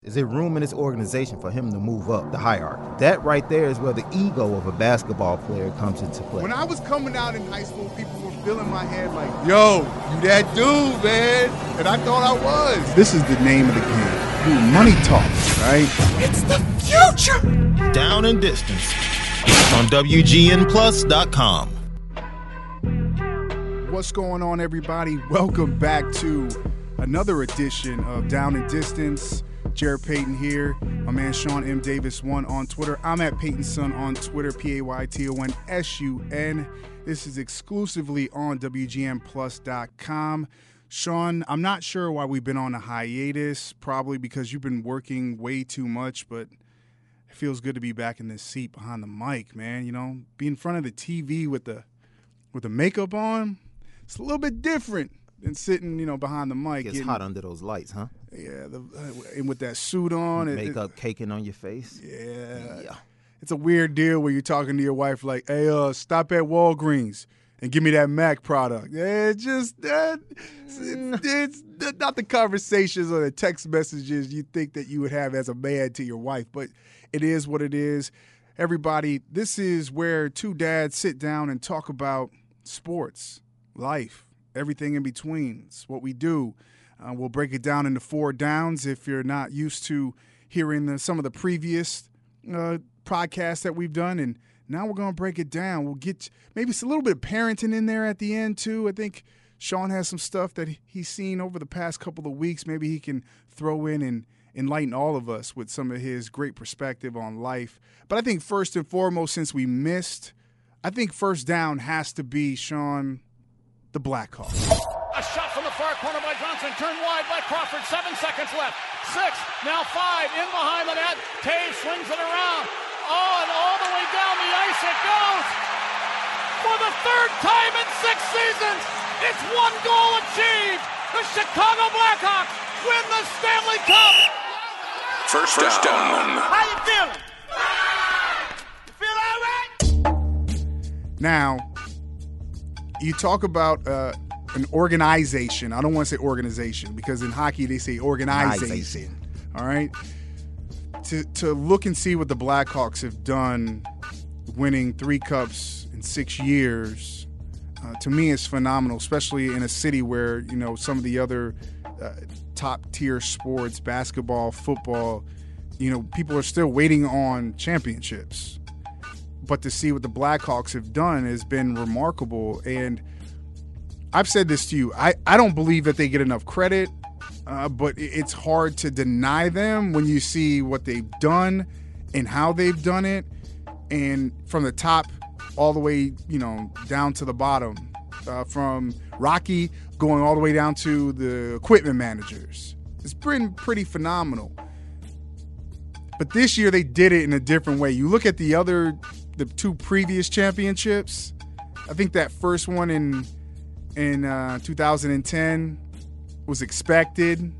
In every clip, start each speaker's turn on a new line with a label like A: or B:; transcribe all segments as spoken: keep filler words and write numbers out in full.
A: Is there room in this organization for him to move up the hierarchy? That right there is where the ego of a basketball player comes into play.
B: When I was coming out in high school, people were filling my head like, yo, you that dude, man. And I thought I was. This is the name of the game. Dude, money talks, right?
C: It's the future.
D: Down and Distance on W G N plus dot com.
B: What's going on, everybody? Welcome back to another edition of Down and Distance. Jared Payton here. My man Sean M. Davis one on Twitter. I'm at Payton Sun on Twitter, P A Y T O N S U N. This is exclusively on W G N plus dot com. Sean, I'm not sure why we've been on a hiatus, probably because you've been working way too much, but it feels good to be back in this seat behind the mic, man. You know, be in front of the T V with the with the makeup on, it's a little bit different than sitting, you know, behind the mic.
A: It's
B: getting,
A: hot under those lights, huh?
B: Yeah, the, uh, and with that suit on.
A: Makeup
B: it,
A: caking on your face.
B: Yeah.
A: yeah.
B: It's a weird deal where you're talking to your wife like, hey, uh, stop at Walgreens and give me that Mac product. Yeah, it's just that. It's, it's, it's not the conversations or the text messages you think that you would have as a man to your wife, but it is what it is. Everybody, this is where two dads sit down and talk about sports, life, everything in between. It's what we do. Uh, we'll break it down into four downs if you're not used to hearing the, some of the previous uh, podcasts that we've done. And now we're going to break it down. We'll get maybe it's a little bit of parenting in there at the end, too. I think Sean has some stuff that he's seen over the past couple of weeks. Maybe he can throw in and enlighten all of us with some of his great perspective on life. But I think first and foremost, since we missed, I think first down has to be, Sean, the Blackhawks.
E: A shot from the far corner by Johnson, turned wide by Crawford, seven seconds left, six, now five, in behind the net, Taves swings it around, oh, and all the way down the ice it goes, for the third time in six seasons, it's one goal achieved, the Chicago Blackhawks win the Stanley Cup!
C: First, First down. down.
E: How you feeling? You feel all right?
B: Now, you talk about uh, an organization. I don't want to say organization because in hockey they say organization.
A: Organization.
B: All right? To, to look and see what the Blackhawks have done, winning three cups in six years, uh, to me is phenomenal, especially in a city where, you know, some of the other uh, top-tier sports, basketball, football, you know, people are still waiting on championships. But to see what the Blackhawks have done has been remarkable. And I've said this to you. I, I don't believe that they get enough credit, uh, but it's hard to deny them when you see what they've done and how they've done it. And from the top all the way, you know, down to the bottom. Uh, from Rocky going all the way down to the equipment managers. It's been pretty phenomenal. But this year they did it in a different way. You look at the other, the two previous championships. I think that first one in in uh, two thousand ten was expected.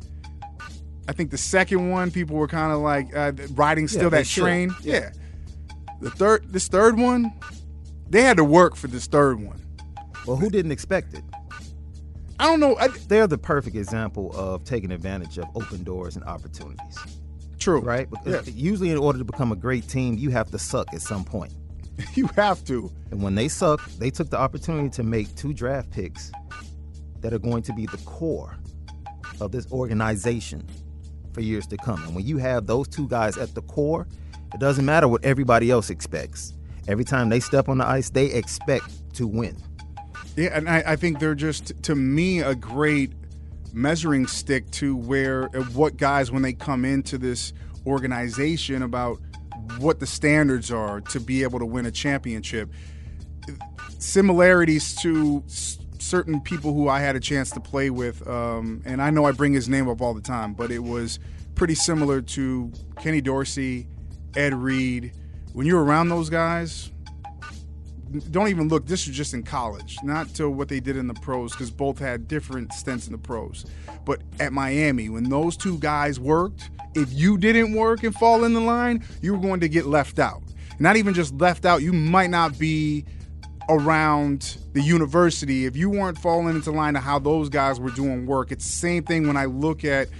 B: I think the second one, people were kind of like uh, riding still yeah, that train.
A: Yeah.
B: yeah. The third, this third one, they had to work for this third one.
A: Well, who didn't expect it?
B: I don't know. I,
A: They're the perfect example of taking advantage of open doors and opportunities.
B: True.
A: Right? Because yeah. Usually in order to become a great team, you have to suck at some point.
B: You have to.
A: And when they suck, they took the opportunity to make two draft picks that are going to be the core of this organization for years to come. And when you have those two guys at the core, it doesn't matter what everybody else expects. Every time they step on the ice, they expect to win.
B: Yeah, and I, I think they're just, to me, a great measuring stick to where what guys, when they come into this organization, about what the standards are to be able to win a championship. Similarities to s- certain people who I had a chance to play with, um, and I know I bring his name up all the time, but it was pretty similar to Kenny Dorsey, Ed Reed. When you're around those guys, don't even look. This was just in college, not to what they did in the pros, because both had different stints in the pros. But at Miami, when those two guys worked, if you didn't work and fall in the line, you were going to get left out. Not even just left out, you might not be around the university if you weren't falling into line of how those guys were doing work. It's the same thing when I look at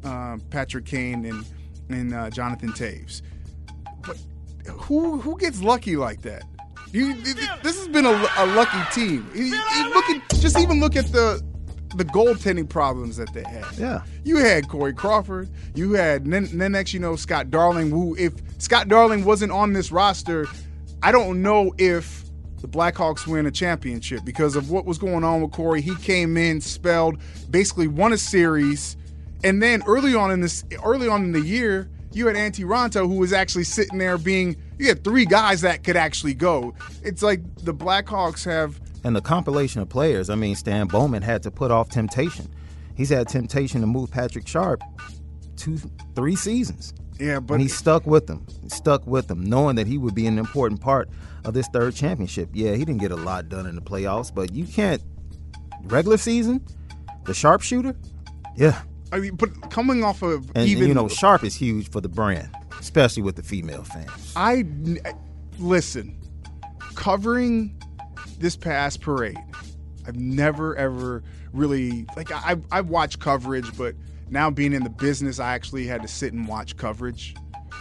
B: uh, Patrick Kane and and uh, Jonathan Taves. But who who gets lucky like that? You, this has been a, a lucky team. You, you look at, just even look at the the goaltending problems that they had.
A: Yeah.
B: You had Corey Crawford. You had, then, then next you know, Scott Darling, who if Scott Darling wasn't on this roster, I don't know if the Blackhawks win a championship because of what was going on with Corey. He came in, spelled, basically won a series, and then early on in this, early on in the year, you had Antti Raanta, who was actually sitting there being, you had three guys that could actually go. It's like the Blackhawks have.
A: And the compilation of players, I mean, Stan Bowman had to put off temptation. He's had temptation to move Patrick Sharp two, three seasons.
B: Yeah, but
A: and he stuck with them. He stuck with them, knowing that he would be an important part of this third championship. Yeah, he didn't get a lot done in the playoffs, but you can't. Regular season, the sharpshooter, yeah.
B: I mean, but coming off of
A: and,
B: even
A: and, you know, Sharp is huge for the brand, especially with the female fans.
B: I listen, covering this past parade, I've never ever really like I I watch coverage, but now being in the business, I actually had to sit and watch coverage.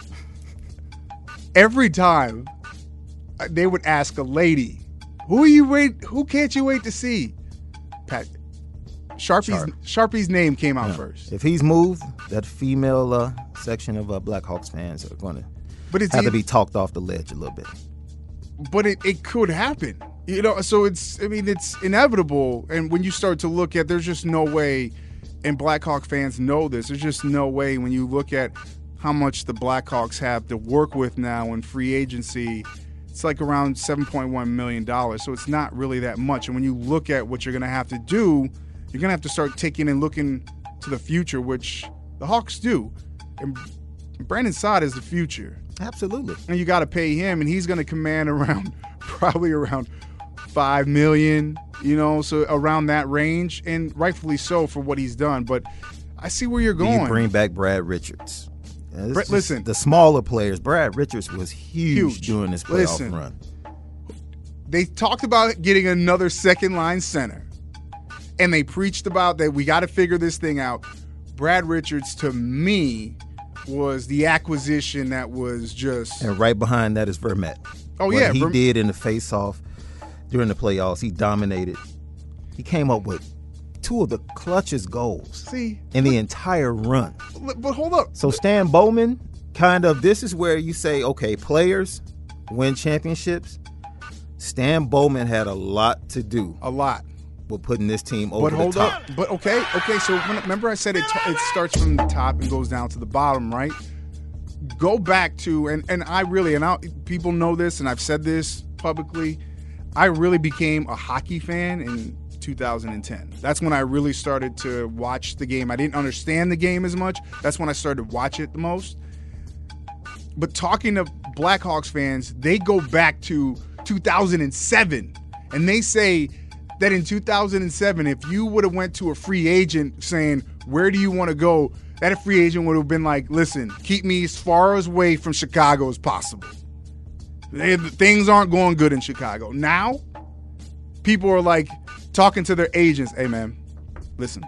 B: Every time they would ask a lady, "Who are you wait? Who can't you wait to see?" Pat Sharpie's
A: Sharp.
B: Sharpie's name came out
A: Yeah.
B: first.
A: If he's moved, that female uh, section of uh, Blackhawks fans are going to
B: But it's
A: have to
B: e-
A: be talked off the ledge a little bit.
B: but it, it could happen. You know, so it's, I mean, it's inevitable. And when you start to look at, there's just no way, and Blackhawk fans know this, there's just no way when you look at how much the Blackhawks have to work with now in free agency, it's like around seven point one million dollars. So it's not really that much. And when you look at what you're going to have to do, you're going to have to start taking and looking to the future, which the Hawks do. And Brandon Saad is the future.
A: Absolutely.
B: And you got to pay him, and he's going to command around, probably around five million dollars, you know, so around that range, and rightfully so for what he's done. But I see where you're
A: Do
B: going.
A: you bring back Brad Richards? Yeah, this
B: Brett,
A: is
B: listen.
A: the smaller players. Brad Richards was huge,
B: Huge.
A: during this playoff
B: Listen.
A: run.
B: They talked about getting another second-line center, and they preached about that we got to figure this thing out. Brad Richards, to me, was the acquisition that was just
A: And right behind that is Vermette.
B: Oh,
A: what
B: yeah,
A: he
B: Verm-
A: did in the face-off during the playoffs, he dominated. He came up with two of the clutchest goals
B: see.
A: in the entire run.
B: But hold up.
A: So Stan Bowman, kind of, this is where you say, okay, players win championships. Stan Bowman had a lot to do
B: A lot.
A: with putting this team over
B: But hold
A: the top.
B: up. But okay, okay. So when, remember, I said it. It starts from the top and goes down to the bottom, right? Go back to and and I really and I, people know this, and I've said this publicly. I really became a hockey fan in two thousand ten. That's when I really started to watch the game. I didn't understand the game as much. That's when I started to watch it the most. But talking to Blackhawks fans, they go back to two thousand seven, and they say that in two thousand seven, if you would have went to a free agent saying, where do you want to go, that a free agent would have been like, listen, keep me as far away from Chicago as possible. They, things aren't going good in Chicago. Now, people are like talking to their agents, hey, man, listen,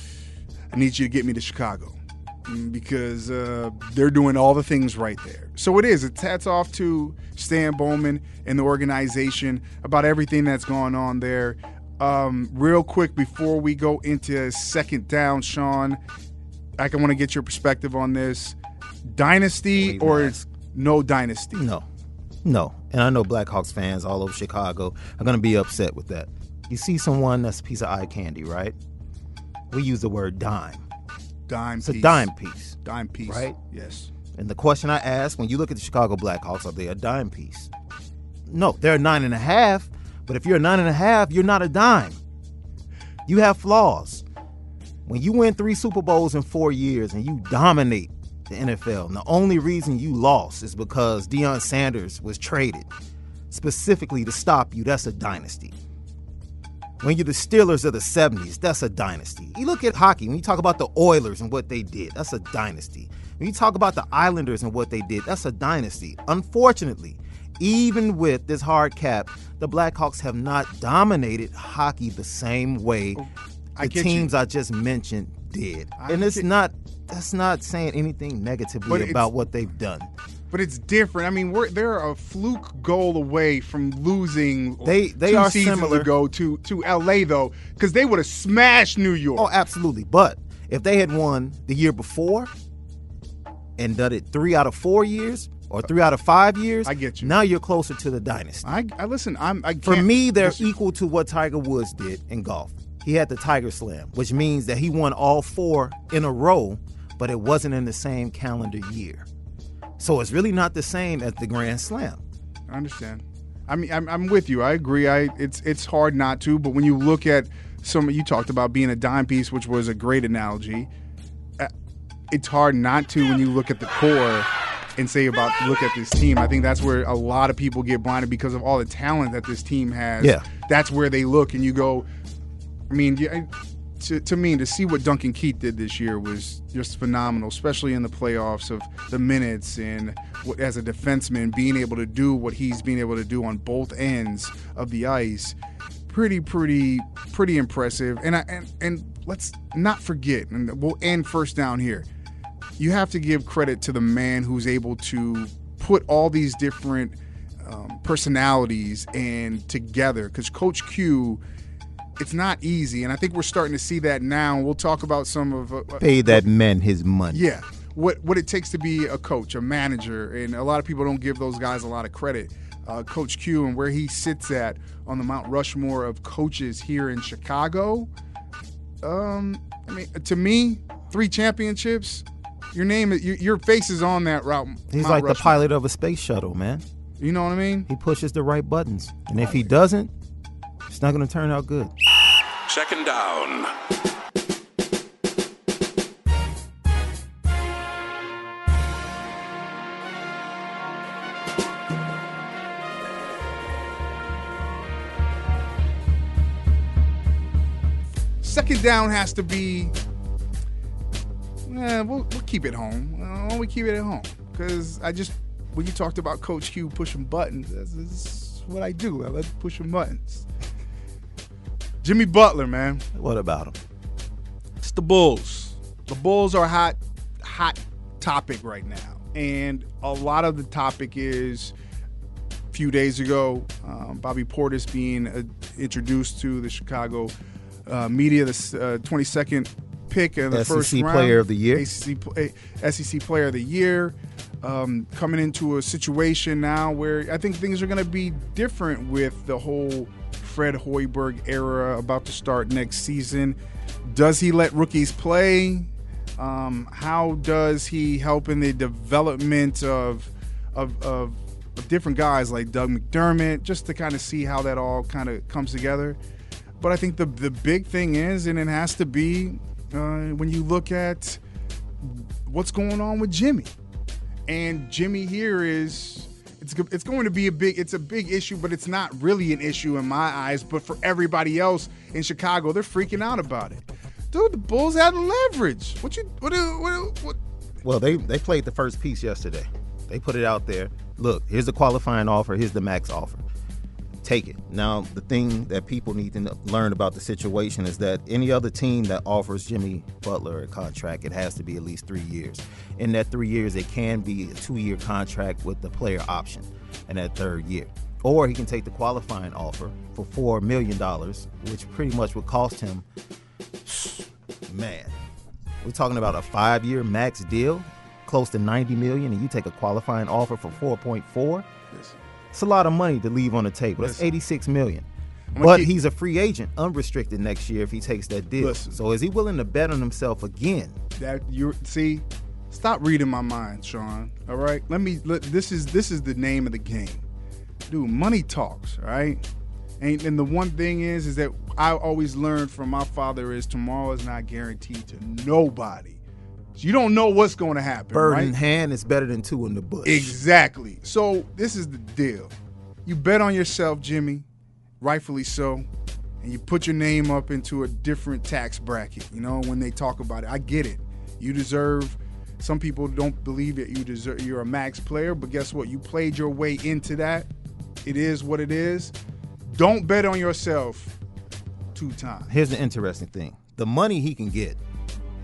B: I need you to get me to Chicago because uh, they're doing all the things right there. So it is. It's hats off to Stan Bowman and the organization about everything that's going on there. Um, real quick, before we go into second down, Sean, I want to get your perspective on this. Dynasty
A: Wait,
B: or
A: Max.
B: no dynasty?
A: No, no. And I know Blackhawks fans all over Chicago are going to be upset with that. You see someone that's a piece of eye candy, right? We use the word dime.
B: Dime
A: It's
B: piece.
A: a dime piece.
B: Dime piece.
A: Right?
B: Yes.
A: And the question I ask, when you look at the Chicago Blackhawks, are they a dime piece? No, they're a nine and a half. But if you're a nine and a half, you're not a dime. You have flaws. When you win three Super Bowls in four years and you dominate the N F L, and the only reason you lost is because Deion Sanders was traded specifically to stop you, that's a dynasty. When you're the Steelers of the seventies, that's a dynasty. You look at hockey, when you talk about the Oilers and what they did, that's a dynasty. When you talk about the Islanders and what they did, that's a dynasty. Unfortunately, even with this hard cap, the Blackhawks have not dominated hockey the same way
B: I
A: the
B: get
A: teams
B: you.
A: I just mentioned did.
B: I
A: And it's
B: get-
A: not that's not saying anything negatively
B: But
A: about
B: it's-
A: what they've done.
B: But it's different. I mean, we're they're a fluke goal away from losing.
A: They- they
B: two
A: are
B: seasons
A: similar.
B: ago to to L A though, because they would have smashed New York.
A: Oh, absolutely. But if they had won the year before and done it three out of four years or three out of five years,
B: I get you.
A: Now you're closer to the dynasty.
B: I, I listen. I'm I
A: For
B: can't
A: me, they're
B: disagree.
A: equal to what Tiger Woods did in golf. He had the Tiger Slam, which means that he won all four in a row, but it wasn't in the same calendar year. So it's really not the same as the Grand Slam.
B: I understand. I mean, I'm, I'm with you. I agree. I it's it's hard not to. But when you look at some, you talked about being a dime piece, which was a great analogy. Uh, It's hard not to when you look at the core and say about look at this team. I think that's where a lot of people get blinded because of all the talent that this team has.
A: Yeah.
B: That's where they look and you go. I mean, yeah, to, to me, to see what Duncan Keith did this year was just phenomenal, especially in the playoffs of the minutes and what, as a defenseman, being able to do what he's been able to do on both ends of the ice. Pretty, pretty, pretty impressive. And I, and and let's not forget, and we'll end first down here. You have to give credit to the man who's able to put all these different um, personalities and together. Because Coach Q, it's not easy, and I think we're starting to see that now. We'll talk about some of uh,
A: Pay that man his money.
B: yeah, what what it takes to be a coach, a manager, and a lot of people don't give those guys a lot of credit. Uh, Coach Q and where he sits at on the Mount Rushmore of coaches here in Chicago. Um, I mean, to me, three championships. Your name, is, your, your face is on that route.
A: He's
B: Mount
A: like the
B: Rushmore.
A: pilot of a space shuttle, man.
B: You know what I mean?
A: He pushes the right buttons. And if he doesn't, it's not going to turn out good.
C: Second down.
B: Second down has to be. Eh, we'll, we'll keep it home. Why don't we keep it at home? Because I just, when you talked about Coach Q pushing buttons, that's, that's what I do. I like pushing buttons. Jimmy Butler, man.
A: What about him?
B: It's the Bulls. The Bulls are a hot, hot topic right now. And a lot of the topic is a few days ago, um, Bobby Portis being uh, introduced to the Chicago uh, media, the uh, twenty-second pick in the
A: S E C
B: first round.
A: Player of the Year.
B: S E C, pl- eh, S E C Player of the Year. Um, coming into a situation now where I think things are going to be different with the whole Fred Hoiberg era about to start next season. Does he let rookies play? Um, how does he help in the development of, of, of, of different guys like Doug McDermott, just to kind of see how that all kind of comes together? But I think the the big thing is, and it has to be, uh, when you look at what's going on with Jimmy. And Jimmy here is, it's it's going to be a big, it's a big issue, but it's not really an issue in my eyes. But for everybody else in Chicago, they're freaking out about it. Dude, the Bulls had leverage. What you, what, what, what?
A: Well, they, they played the first piece yesterday. They put it out there. Look, here's the qualifying offer. Here's the max offer. Take it. Now, the thing that people need to learn about the situation is that any other team that offers Jimmy Butler a contract, it has to be at least three years. In that three years, it can be a two-year contract with the player option in that third year. Or he can take the qualifying offer for four million dollars, which pretty much would cost him, man, we're talking about a five-year max deal, close to ninety million dollars, and you take a qualifying offer for four point four. It's a lot of money to leave on the table. That's
B: Listen.
A: eighty-six million
B: I'm
A: dollars. But
B: keep-
A: he's a free agent, unrestricted next year if he takes that deal.
B: Listen.
A: So is he willing to bet on himself again?
B: That you see, stop reading my mind, Sean. All right, let me. Let, this is this is the name of the game, dude. Money talks, all right. And, and the one thing is, is that I always learned from my father is tomorrow is not guaranteed to nobody. So you don't know what's going to happen.
A: Bird
B: right?
A: in hand is better than two in the bush.
B: Exactly. So this is the deal. You bet on yourself, Jimmy, rightfully so, and you put your name up into a different tax bracket, you know, when they talk about it. I get it. You deserve, some people don't believe that you deserve, you're a max player, but guess what? You played your way into that. It is what it is. Don't bet on yourself two times.
A: Here's the interesting thing. The money he can get,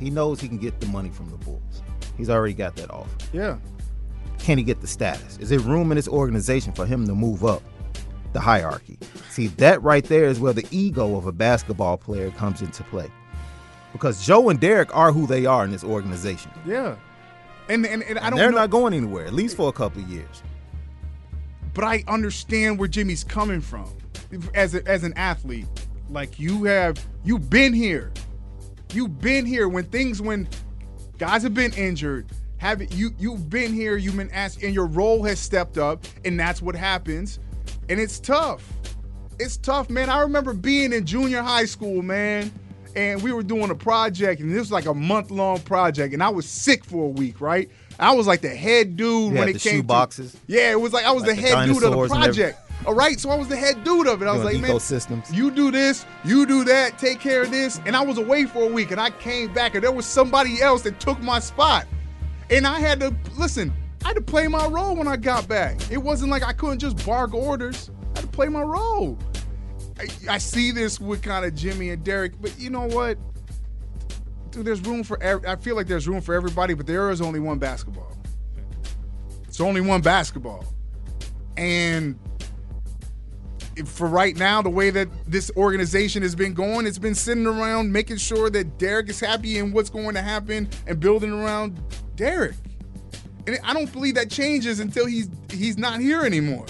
A: He knows he can get the money from the Bulls. He's already got that offer.
B: Yeah.
A: Can he get the status? Is there room in this organization for him to move up the hierarchy? See, that right there is where the ego of a basketball player comes into play. Because Joe and Derek are who they are in this organization.
B: Yeah. And and, and I
A: And
B: don't
A: they're
B: know,
A: not going anywhere, at least for a couple of years.
B: but I understand where Jimmy's coming from as a, as an athlete. Like you have you've been here. You've been here when things when guys have been injured. Have you you've been here, you've been asked, and your role has stepped up, and that's what happens. And it's tough. It's tough, man. I remember being in junior high school, man, and we were doing a project, and this was like a month-long project, and I was sick for a week, right? I was like the head dude
A: You
B: when
A: had
B: it
A: the
B: came
A: shoe
B: to
A: boxes.
B: Yeah, it was like I was
A: Like
B: the
A: the
B: head dude of the
A: dinosaurs and everything.
B: project. All right, so I was the head dude of it. I was
A: Doing
B: like, man,
A: ecosystems.
B: you do this, you do that, take care of this. And I was away for a week, and I came back, and there was somebody else that took my spot. And I had to, listen, I had to play my role when I got back. It wasn't like I couldn't just bark orders. I had to play my role. I, I see this with kind of Jimmy and Derek, but you know what? Dude, there's room for, ev- I feel like there's room for everybody, but there is only one basketball. It's only one basketball. And for right now, the way that this organization has been going, it's been sitting around making sure that Derek is happy in what's going to happen and building around Derek. And I don't believe that changes until he's he's not here anymore.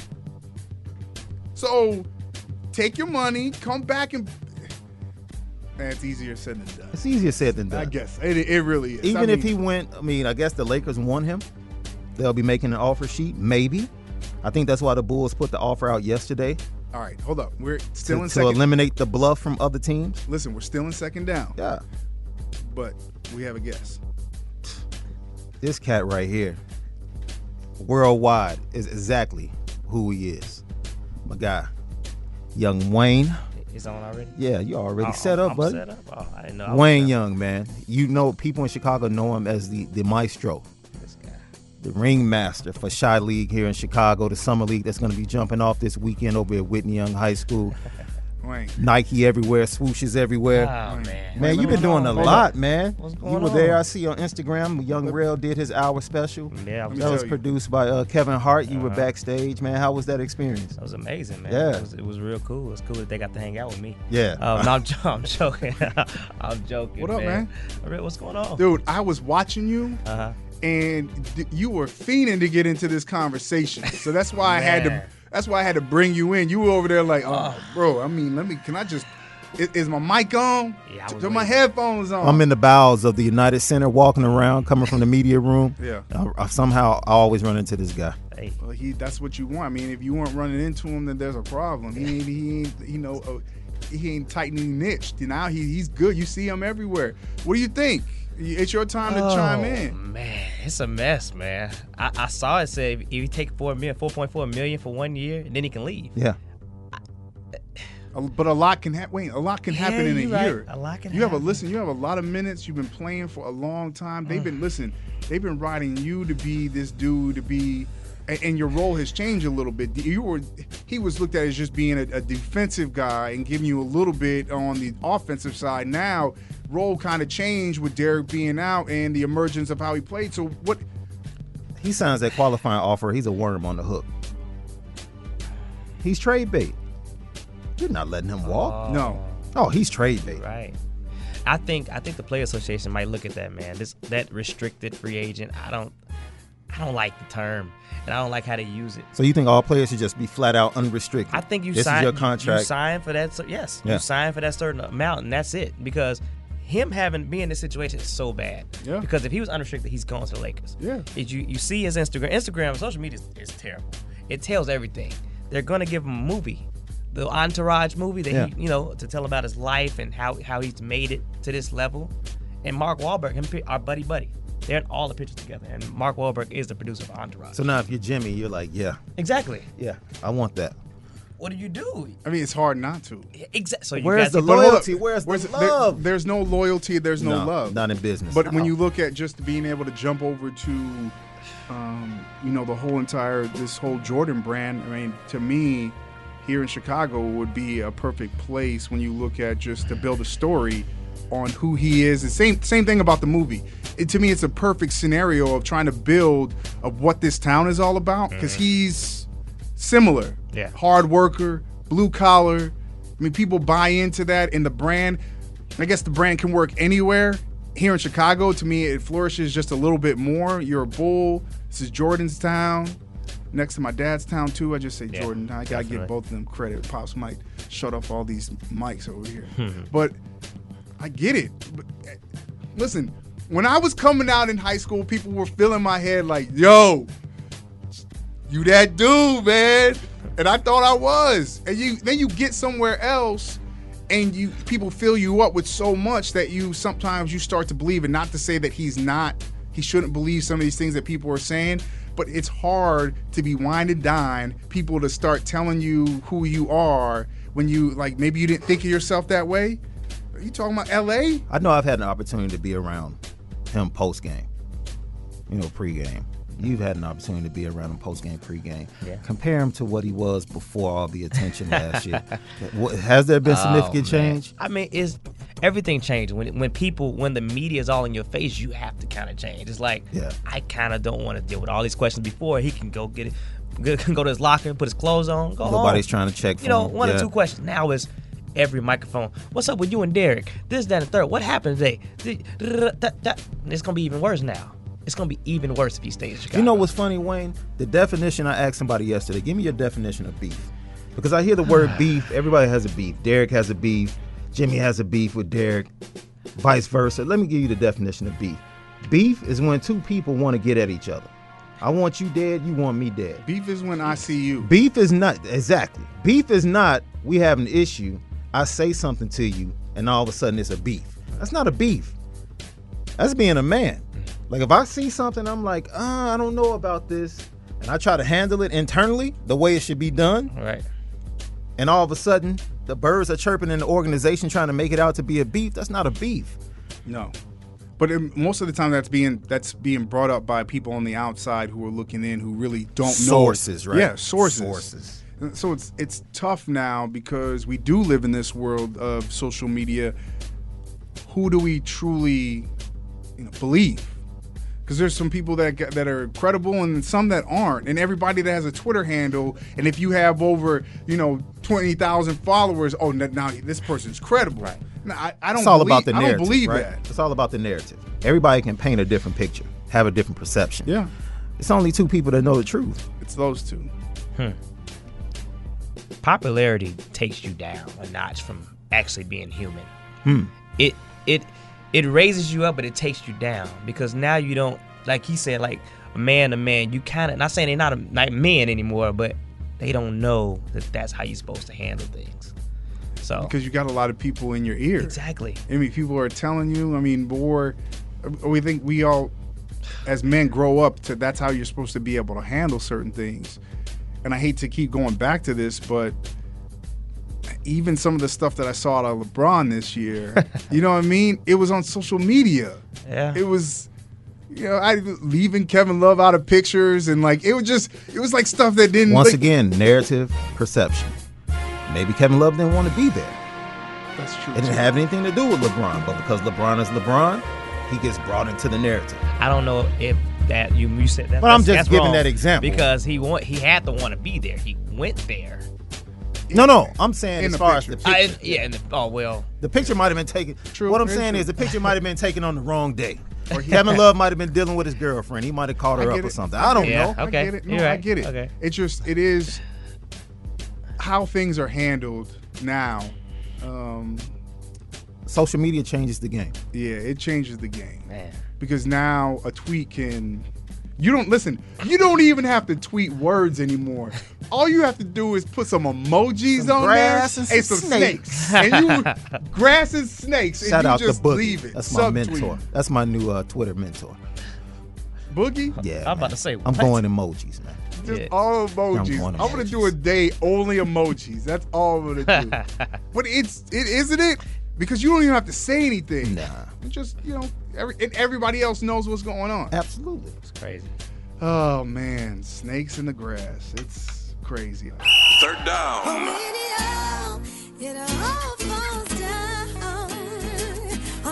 B: So take your money, come back and man, it's easier said than done.
A: It's easier said than done.
B: I guess it, it really is.
A: Even
B: I
A: if
B: mean,
A: he went, I mean, I guess the Lakers want him. They'll be making an offer sheet, maybe. I think that's why the Bulls put the offer out yesterday
B: all right, hold up. We're still
A: to,
B: in
A: to
B: second.
A: eliminate the bluff from other teams.
B: Listen, we're still in second down,
A: Yeah.
B: but we have a guess.
A: This cat right here, worldwide, is exactly who he is. My guy, Young Wayne.
F: It's on already?
A: Yeah, you already
F: Oh,
A: set up,
F: I'm
A: buddy.
F: set up? Oh, I didn't know. I was
A: Wayne
F: set up.
A: Young, man. You know, people in Chicago know him as the, the maestro,
F: This guy.
A: the ringmaster for Shy League here in Chicago, the summer league that's going to be jumping off this weekend over at Whitney Young High School.
B: Wayne.
A: Nike everywhere, swooshes everywhere.
F: Oh, man.
A: Man, you've been doing a
F: man?
A: lot, man.
F: What's
A: You
F: going
A: were there,
F: on?
A: I see on Instagram. Young Rail did his hour special.
F: Yeah, I was,
A: That was
B: tell you.
A: produced by uh, Kevin Hart. You were
F: Uh-huh.
A: backstage, man. How was that experience?
F: that was amazing, man.
A: Yeah.
F: It was, it was real cool. It was cool that they got to hang out with me.
A: Yeah.
F: Um, no, I'm, jo- I'm joking. I'm joking.
B: What up,
F: man? What's going on?
B: Dude, I was watching you.
F: Uh-huh.
B: And d- you were fiending to get into this conversation, so that's why I had to.
F: Man.
B: That's why I had to bring you in. You were over there like, oh, bro. I mean, let me. Can I just? Is, is my mic on?
F: Yeah, I was
B: Are my
F: waiting.
B: headphones on?
A: I'm in the bowels of the United Center walking around, coming from the media room.
B: Yeah.
A: I, I, somehow, I always run into this guy.
F: Hey,
B: Well, he. That's what you want. I mean, if you weren't running into him, then there's a problem. He ain't. He ain't. You know. Uh, he ain't tightly niched. Now he, he's good. You see him everywhere. What do you think? It's your time to chime
F: Oh,
B: in.
F: man, it's a mess, man. I, I saw it say if you take four million, four point four million for one year, then he can leave.
A: Yeah.
B: A- But a lot can happen. Wait, a lot can happen
F: Yeah,
B: in a
F: you're right.
B: year.
F: A lot can
B: You have a
F: happen.
B: listen. You have a lot of minutes. You've been playing for a long time. They've been listen. They've been riding you to be this dude to be, and, and your role has changed a little bit. You were he was looked at as just being a, a defensive guy and giving you a little bit on the offensive side. Now role kind of changed with Derek being out and the emergence of how he played. So what?
A: He signs that qualifying offer. He's a worm on the hook. He's trade bait. You're not letting him walk.
B: No.
A: Oh, he's trade bait.
F: Right. I think I think the Player Association might look at that, man. This that restricted free agent. I don't I don't like the term, and I don't like how they use it.
A: So you think all players should just be flat out unrestricted?
F: I think you
A: this
F: sign
A: is your
F: you-
A: contract.
F: You sign for that. cer- Yes,
A: Yeah.
F: you sign for that certain amount, and that's it. Because him having being in this situation is so bad.
B: Yeah.
F: Because if he was unrestricted, he's going to the Lakers.
B: Yeah.
F: If you you see his Instagram, Instagram, social media is, is terrible. It tells everything. They're gonna give him a movie, the Entourage movie that
A: Yeah.
F: he, you know, to tell about his life and how how he's made it to this level. And Mark Wahlberg, him, our buddy buddy, they're in all the pictures together. And Mark Wahlberg is the producer of Entourage.
A: So now if you're Jimmy, you're like, yeah,
F: exactly.
A: yeah, I want that.
F: What do you do?
B: I mean, it's hard not to.
F: Exactly. So you
A: Where's
F: guys
A: the
B: But hold up.
A: loyalty? Where's the
B: there-
A: love?
B: there's no loyalty. There's no, love.
A: Not in business.
B: But when you look at just being able to jump over to, um, you know, the whole entire, this whole Jordan brand, I mean, to me, here in Chicago would be a perfect place when you look at just to build a story on who he is. The same same thing about the movie. It, to me, it's a perfect scenario of trying to build of what this town is all about because mm-hmm. he's similar.
F: Yeah.
B: Hard worker, blue collar. I mean, people buy into that in the brand. I guess the brand can work anywhere. Here in Chicago, to me, it flourishes just a little bit more. You're a Bull. This is Jordan's town. Next to my dad's town, too. I just say
F: yeah,
B: Jordan. I got to
F: definitely.
B: give both of them credit. Pops might shut off all these mics over here. But I get it. But, listen, when I was coming out in high school, people were filling my head like, yo, you that dude, man. And I thought I was. And you then you get somewhere else, and you people fill you up with so much that you sometimes you start to believe it. Not to say that he's not, he shouldn't believe some of these things that people are saying, but it's hard to be wine and dine people to start telling you who you are when you, like, maybe you didn't think of yourself that way. Are you talking about L A?
A: I know I've had an opportunity to be around him post-game, you know, pre-game. You've had an opportunity to be around him post-game, pre-game.
F: Yeah.
A: Compare him to what he was before all the attention last year. Has there been significant
F: oh,
A: change?
F: I mean, it's everything changes when when people when the media is all in your face. You have to kind of change. It's like
A: yeah.
F: I kind of don't want to deal with all these questions before he can go get it, can go to his locker and put his clothes on. Go
A: Nobody's
F: home.
A: trying to check. For
F: you know,
A: him.
F: one
A: yeah.
F: or two questions. Now is every microphone. What's up with you and Derek? This, that, and the third. What happened today? It's gonna be even worse now. It's going to be even worse if he stays in Chicago.
A: You know what's funny, Wayne? The definition, I asked somebody yesterday, give me your definition of beef. Because I hear the word beef, everybody has a beef. Derek has a beef. Jimmy has a beef with Derek. Vice versa. Let me give you the definition of beef. Beef is when two people want to get at each other. I want you dead, you want me dead.
B: Beef is when I see you.
A: Beef is not, exactly. Beef is not, we have an issue, I say something to you, and all of a sudden it's a beef. That's not a beef. That's being a man. Like, if I see something, I'm like, uh, I don't know about this, and I try to handle it internally the way it should be done,
F: right?
A: And all of a sudden, the birds are chirping in the organization trying to make it out to be a beef. That's not a beef.
B: No. But it, most of the time, that's being that's being brought up by people on the outside who are looking in who really don't know.
A: Sources, right?
B: Yeah, sources.
A: Sources.
B: So it's it's tough now because we do live in this world of social media. Who do we truly, you know, believe? Because there's some people that that are credible and some that aren't, and everybody that has a Twitter handle, and if you have over, you know, twenty thousand followers, oh, now this person's credible.
F: Right.
B: Now, I, I don't.
A: It's all
B: believe,
A: about the narrative.
B: I don't believe
A: right?
B: that.
A: It's all about the narrative. Everybody can paint a different picture, have a different perception.
B: Yeah.
A: It's only two people that know the truth.
B: It's those two.
F: Hmm. Popularity takes you down a notch from actually being human.
A: Hmm.
F: It it. It raises you up, but it takes you down because now you don't, like he said, like man to man, you kind of, not saying they're not, a, not men anymore, but they don't know that that's how you're supposed to handle things. So
B: because you got a lot of people in your ear.
F: Exactly.
B: I mean, people are telling you. I mean, more. We think we all, as men, grow up to that's how you're supposed to be able to handle certain things. And I hate to keep going back to this, but even some of the stuff that I saw out of LeBron this year, you know what I mean? It was on social media.
F: Yeah.
B: It was, you know, I leaving Kevin Love out of pictures and like it was just, it was like stuff that didn't.
A: Once
B: like,
A: again, narrative, perception. Maybe Kevin Love didn't want to be there.
B: That's true.
A: It didn't
B: too.
A: have anything to do with LeBron, but because LeBron is LeBron, he gets brought into the narrative.
F: I don't know if that you, you said that.
A: But I'm
F: that's,
A: just
F: that's
A: giving
F: wrong
A: that example.
F: because he want he had to want to be there. He went there.
A: No, no, I'm saying
B: In
A: as
B: the
A: far
B: picture.
A: as the
F: I,
A: picture.
F: yeah. And the, oh well.
A: The picture might have been taken.
B: True,
A: What I'm
B: very
A: saying
B: true.
A: is the picture might have been taken on the wrong day.
B: Or he-
A: Kevin Love might have been dealing with his girlfriend. He might have called
B: I
A: her
B: get
A: up or
B: it.
A: something. I don't
F: Yeah.
A: know.
F: Okay.
B: I get it. No,
F: You're
B: I
F: right.
B: get it.
F: Okay.
B: It's just, it is how things are handled now. Um,
A: Social media changes the game.
B: yeah, it changes the game.
F: Man.
B: Because now a tweet can, you don't, listen, you don't even have to tweet words anymore. All you have to do is put some emojis
A: Some
B: on
A: grass
B: there
A: and some snakes.
B: and you, grass and snakes,
A: Shout
B: and you
A: out to
B: just
A: Boogie.
B: leave it.
A: That's my
B: Subtweet.
A: mentor. That's my new uh, Twitter mentor.
B: Boogie?
A: Yeah,
F: I'm about
A: man.
F: to say,
A: I'm
F: what?
A: going emojis, man.
B: Just
F: Yeah.
B: all
A: I'm
B: emojis.
A: going
B: I'm gonna
A: emojis.
B: do a day only emojis. That's all I'm gonna do. But it's it isn't it because you don't even have to say anything.
A: Nah.
B: You just you know every, and everybody else knows what's going on.
A: Absolutely.
F: It's crazy.
B: Oh man, snakes in the grass. It's crazy.
C: Third down.
G: It all falls down on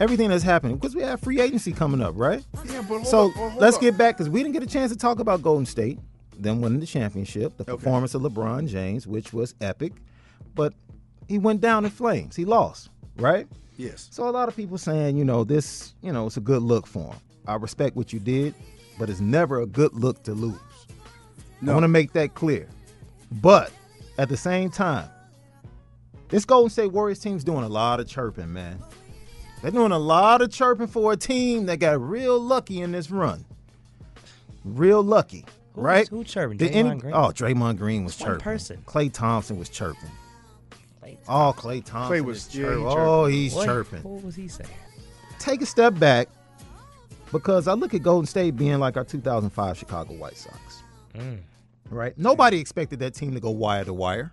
A: everything that's happening, because we have free agency coming up, right?
B: Yeah, but hold
A: so
B: up, hold
A: let's
B: up.
A: get back, because we didn't get a chance to talk about Golden State, them winning the championship, the
B: Okay.
A: performance of LeBron James, which was epic, but he went down in flames. He lost, right?
B: Yes.
A: So a lot of people saying, you know, this, you know, it's a good look for him. I respect what you did, but it's never a good look to lose.
B: No.
A: I want to make that clear. But at the same time, this Golden State Warriors team's doing a lot of chirping, man. They're doing a lot of chirping for a team that got real lucky in this run. Real lucky,
F: Who
A: right?
F: was- who chirping?
A: The
F: Draymond
A: any-
F: Green?
A: Oh, Draymond Green was
F: One
A: chirping.
F: person.
A: Klay Thompson was chirping.
F: Klay
A: Oh, Klay Thompson
B: Klay was-
A: is
B: yeah, he
A: chirping.
B: chirping.
A: Oh, he's
F: What?
A: chirping.
F: What was he saying?
A: Take a step back, because I look at Golden State being like our two thousand five Chicago White Sox.
F: Mm.
A: Right? Nobody expected that team to go wire to wire.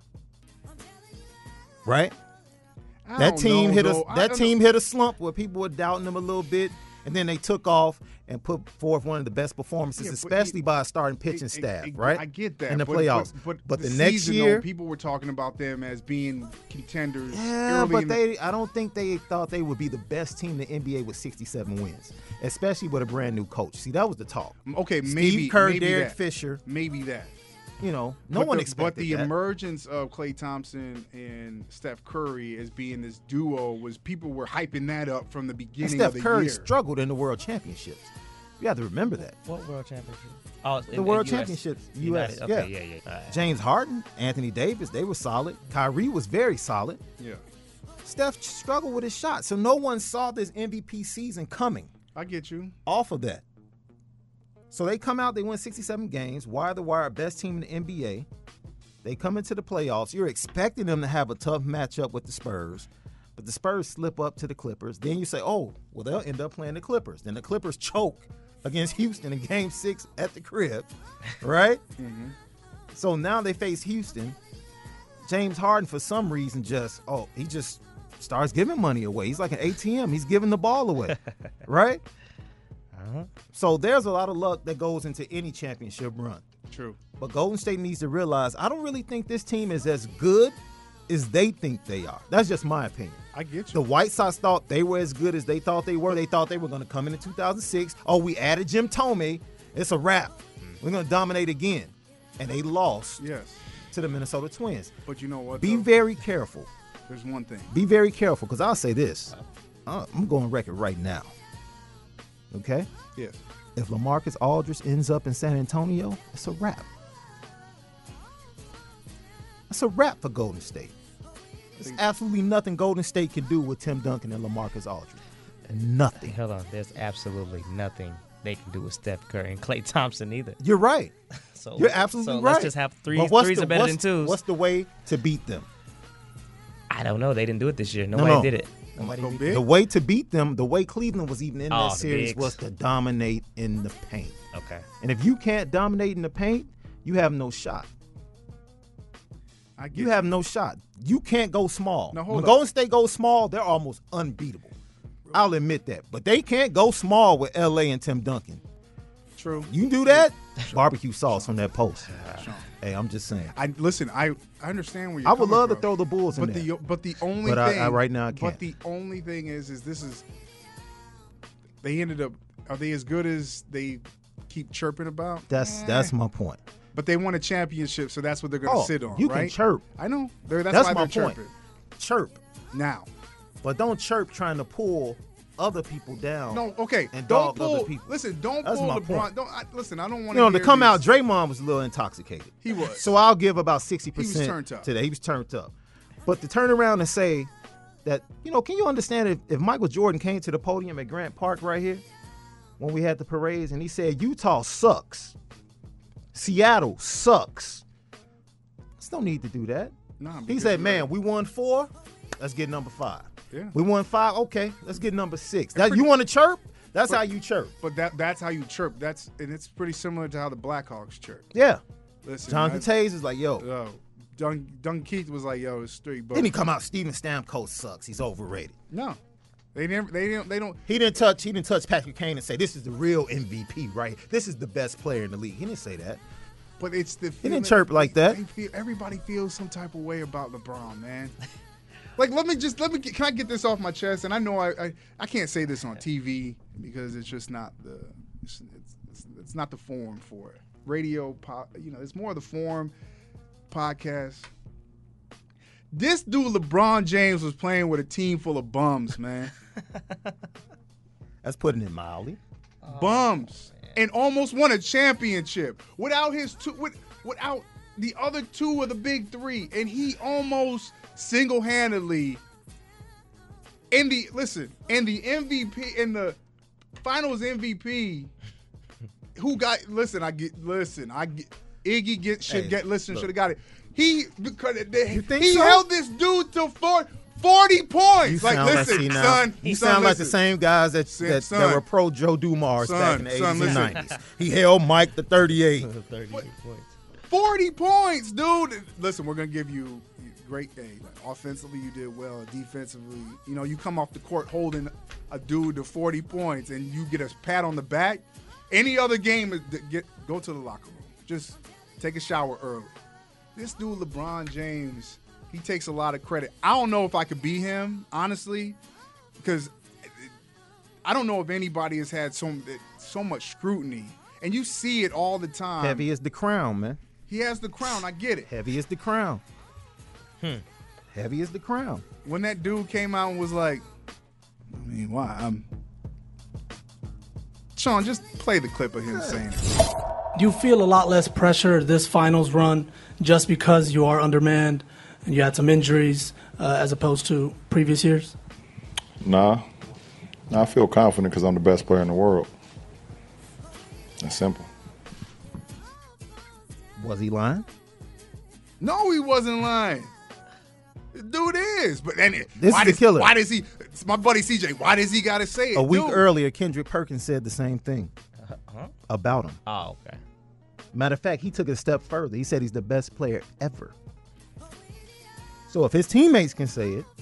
A: Right?
B: I
A: That
B: don't
A: team
B: know,
A: hit a
B: though. I
A: that
B: don't
A: team
B: know.
A: hit a slump where people were doubting them a little bit, and then they took off and put forth one of the best performances,
B: Yeah, but
A: especially
B: it-
A: by a starting pitching
B: It- it-
A: staff,
B: it-
A: right?
B: I get that.
A: In the
B: but,
A: playoffs.
B: But,
A: But
B: the,
A: the next
B: season,
A: year-
B: though, people were talking about them as being contenders.
A: Yeah,
B: early
A: but
B: in the-
A: they I don't think they thought they would be the best team in the N B A with sixty-seven wins, especially with a brand new coach. See, that was the talk.
B: Okay,
A: Steve
B: maybe
A: Kerr,
B: maybe
A: Derek
B: that.
A: Fisher,
B: Maybe that.
A: you know, no
B: but
A: one
B: the,
A: expected
B: But the
A: that.
B: emergence of Klay Thompson and Steph Curry as being this duo was people were hyping that up from the
A: And
B: beginning
A: Steph
B: of the
A: Curry
B: year.
A: struggled in the World Championships. You have to remember that.
F: What world championship? Oh, in-
A: The
F: in
A: World
F: U S.
A: Championships, U
F: United.
A: S,
F: Okay,
A: yeah.
F: yeah, yeah. All right.
A: James Harden, Anthony Davis, they were solid. Kyrie was very solid.
B: Yeah,
A: Steph struggled with his shot, so no one saw this M V P season coming
B: I get you.
A: off of that. So they come out, they win sixty-seven games, wire the wire, best team in the N B A. They come into the playoffs. You're expecting them to have a tough matchup with the Spurs, but the Spurs slip up to the Clippers. Then you say, oh, well, they'll end up playing the Clippers. Then the Clippers choke against Houston in game six at the crib, right?
B: Mm-hmm.
A: So now they face Houston. James Harden, for some reason, just, oh, he just starts giving money away. He's like an A T M. He's giving the ball away, right?
F: Uh-huh.
A: So there's a lot of luck that goes into any championship run.
B: True.
A: But Golden State needs to realize, I don't really think this team is as good as they think they are. That's just my opinion.
B: I get
A: The
B: you.
A: White Sox thought they were as good as they thought they were. They thought they were going to come in in two thousand six. Oh, we added Jim Thome. It's a wrap. We're going to dominate again. And they lost
B: Yes,
A: to the Minnesota Twins.
B: but you know what?
A: Be
B: though?
A: very careful.
B: There's one thing.
A: Be very careful, because I'll say this. Uh, I'm going record right now. Okay?
B: Yes.
A: If LaMarcus Aldridge ends up in San Antonio, it's a wrap. It's a wrap for Golden State. There's absolutely nothing Golden State can do with Tim Duncan and LaMarcus Aldridge. Nothing.
F: Hold on. There's absolutely nothing they can do with Steph Curry and Klay Thompson either.
A: You're right.
F: So
A: You're absolutely
F: so
A: right.
F: Let's just have three.
A: But what's
F: Threes
A: the,
F: are better
A: what's,
F: than twos.
A: What's the way to beat them?
F: I don't know. They didn't do it this year.
A: No,
F: Nobody
A: no.
F: did it. Nobody
B: Go
F: beat
B: big?
A: The way to beat them, the way Cleveland was even in
F: Oh,
A: that
F: the
A: series
F: bigs.
A: was to dominate in the paint.
F: Okay.
A: And if you can't dominate in the paint, you have no shot.
B: I get
A: You have no shot. You can't go small.
B: Now, hold
A: when
B: up.
A: Golden State goes small, they're almost unbeatable. I'll admit that. But they can't go small with L A and Tim Duncan.
B: True.
A: You do that, barbecue sauce on that post.
B: Sean.
A: Hey, I'm just saying.
B: I listen. I I understand where you're
A: I would
B: coming
A: love to
B: from.
A: throw the Bulls in
B: But
A: there.
B: the but the only
A: But I-
B: thing
A: I- right now I
B: But
A: can't.
B: the only thing is is this is they ended up are they as good as they keep chirping about?
A: That's
B: Eh.
A: that's my point.
B: But they won a championship, so that's what they're going to
A: Oh,
B: sit on.
A: you can
B: right?
A: chirp.
B: I know. They're, that's,
A: That's
B: why
A: my
B: they're
A: point.
B: chirping
A: Chirp,
B: now.
A: but don't chirp trying to pull other people down.
B: No, okay.
A: And
B: don't
A: dog other
B: pull.
A: people.
B: Listen, don't
A: That's
B: pull
A: my
B: LeBron.
A: point.
B: Don't I, listen. I don't want
A: You know, to
B: hear
A: come
B: these-
A: out, Draymond was a little intoxicated.
B: He was.
A: So I'll give about sixty
B: He was
A: percent
B: turned up.
A: today. He was turned up. But to turn around and say that, you know, can you understand if, if Michael Jordan came to the podium at Grant Park right here when we had the parades and he said, Utah sucks, Seattle sucks. There's no need to do that.
B: Nah,
A: He
B: because
A: said,
B: you're
A: man,
B: right.
A: we won four, let's get number five.
B: Yeah.
A: We won five, okay, let's get number six. That, you want to chirp? That's
B: But-
A: how you chirp.
B: But that that's how you chirp. That's and it's pretty similar to how the Blackhawks chirp.
A: Yeah.
B: Listen,
A: Jonathan
B: I-
A: Tays is like, yo.
B: Yo, Dun, Dun Keith was like, "Yo, it's straight." But
A: Then he come out, Steven Stamkos sucks. He's overrated.
B: no, they never. They didn't. They don't.
A: He didn't touch. He didn't touch Patrick Kane and say this is the real M V P, right? This is the best player in the league. He didn't say that.
B: But it's the.
A: didn't
B: feeling-
A: chirp like that.
B: They feel, everybody feels some type of way about LeBron, man. like, let me just let me get, can I get this off my chest? And I know I I, I can't say this on T V because it's just not the it's, it's, it's, it's not the forum for it. Radio, pop, you know, it's more the forum. Podcast. This dude LeBron James was playing with a team full of bums, man.
A: That's putting it mildly.
B: Bums, oh, and almost won a championship without his two, with, without the other two of the big three, and he almost single-handedly in the listen in the M V P in the Finals M V P. Who got? Listen, I get. Listen, I get. Iggy get should
A: Hey,
B: get. Listen,
A: look.
B: should have got it. He because they,
A: You think
B: he
A: so?
B: held this dude to four, forty points.
A: You
B: like,
A: sound
B: listen,
A: see now,
B: son.
A: You
B: son,
A: sound like the
B: listen.
A: same guys that
B: Son,
A: that,
B: son.
A: that were pro Joe Dumars
B: Son,
A: back in the
B: son,
A: eighties and
B: listen.
A: nineties. He held Mike the thirty-eight.
F: thirty-eight points.
B: forty points, dude. Listen, we're gonna give you great. Hey, like, offensively, you did well. Defensively, you know, you come off the court holding a dude to forty points, and you get a pat on the back. Any other game, is get go to the locker room. Just take a shower early. This dude, LeBron James, he takes a lot of credit. I don't know if I could be him, honestly, because I don't know if anybody has had so so much scrutiny, and you see it all the time.
A: Heavy is the crown, man.
B: He has the crown. I get it.
A: Heavy is the crown.
F: Hmm.
A: Heavy is the crown.
B: When that dude came out and was like, I mean, why? I'm Sean, just play the clip of him saying it.
G: Do you feel a lot less pressure this finals run just because you are undermanned and you had some injuries uh, as opposed to previous years?
H: Nah. nah I feel confident because I'm the best player in the world. That's simple.
A: Was he lying?
B: No, he wasn't lying. The dude is. But then it,
A: This
B: why
A: is the
B: does,
A: killer.
B: Why does he, it's my buddy C J, why does he got to say it?
A: A week
B: Dude.
A: earlier, Kendrick Perkins said the same thing
F: Huh?
A: about him.
F: Oh, okay.
A: Matter of fact, he took it a step further. He said he's the best player ever. So if his teammates can say it,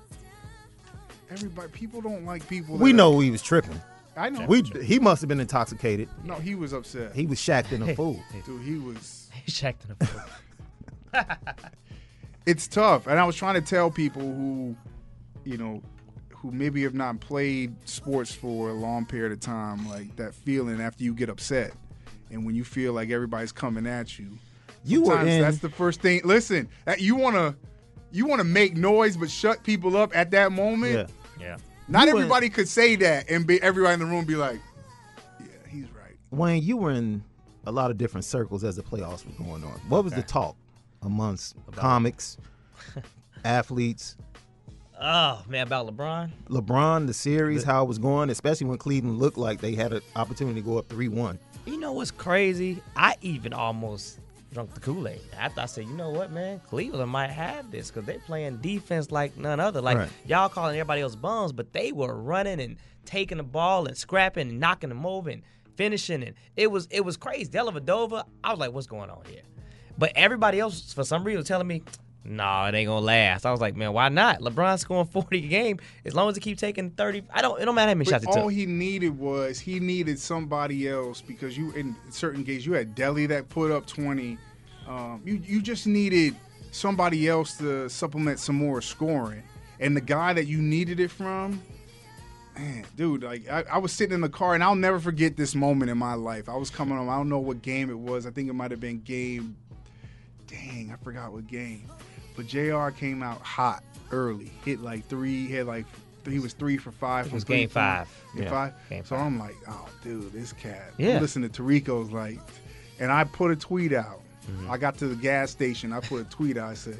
B: Everybody, people don't like people.
A: we
B: that
A: know he was tripping.
B: Are, I know.
A: We he must have been intoxicated.
B: no, he was upset.
A: He was shacked in a fool.
B: Dude, he was.
F: He checked in the foot.
B: It's tough. And I was trying to tell people who, you know, who maybe have not played sports for a long period of time, like that feeling after you get upset and when you feel like everybody's coming at you.
A: You were
B: sometimes
A: in.
B: that's the first thing. Listen, that you want to you want to make noise but shut people up at that moment.
A: Yeah.
F: Yeah.
B: Not
A: You were-
B: everybody could say that and be everybody in the room be like, yeah, he's right.
A: Wayne, you were in a lot of different circles as the playoffs were going on. What was the talk amongst comics, athletes,
F: Oh, man, about LeBron?
A: LeBron, the series, how it was going, especially when Cleveland looked like they had an opportunity to go up three one.
F: You know what's crazy? I even almost drunk the Kool-Aid. After I said, you know what, man? Cleveland might have this because they're playing defense like none other. Like,
A: Right.
F: y'all calling everybody else bums, but they were running and taking the ball and scrapping and knocking them over and finishing. And it was it was crazy. Dellavedova, I was like, what's going on here? But everybody else, for some reason, was telling me, no, it ain't going to last. I was like, man, why not? LeBron scoring forty a game. As long as he keep taking thirty, I don't, it don't matter how many
B: But
F: shots he took.
B: all he needed was he needed somebody else because you in certain games you had Delly that put up twenty. Um, you you just needed somebody else to supplement some more scoring, and the guy that you needed it from, man, dude, like I, I was sitting in the car and I'll never forget this moment in my life. I was coming home. I don't know what game it was. I think it might have been game. Dang, I forgot what game. But J R came out hot early, hit like three, hit like he was three for five.
F: It
B: from
F: was
B: three
F: game
B: point-
F: five.
B: Game
F: Yeah,
B: five.
F: game
B: so
F: five.
B: I'm like, oh, dude, this cat.
F: Yeah.
B: I'm listening to Tarico's like, and I put a tweet out.
F: Mm-hmm.
B: I got to the gas station. I put a tweet out. I said,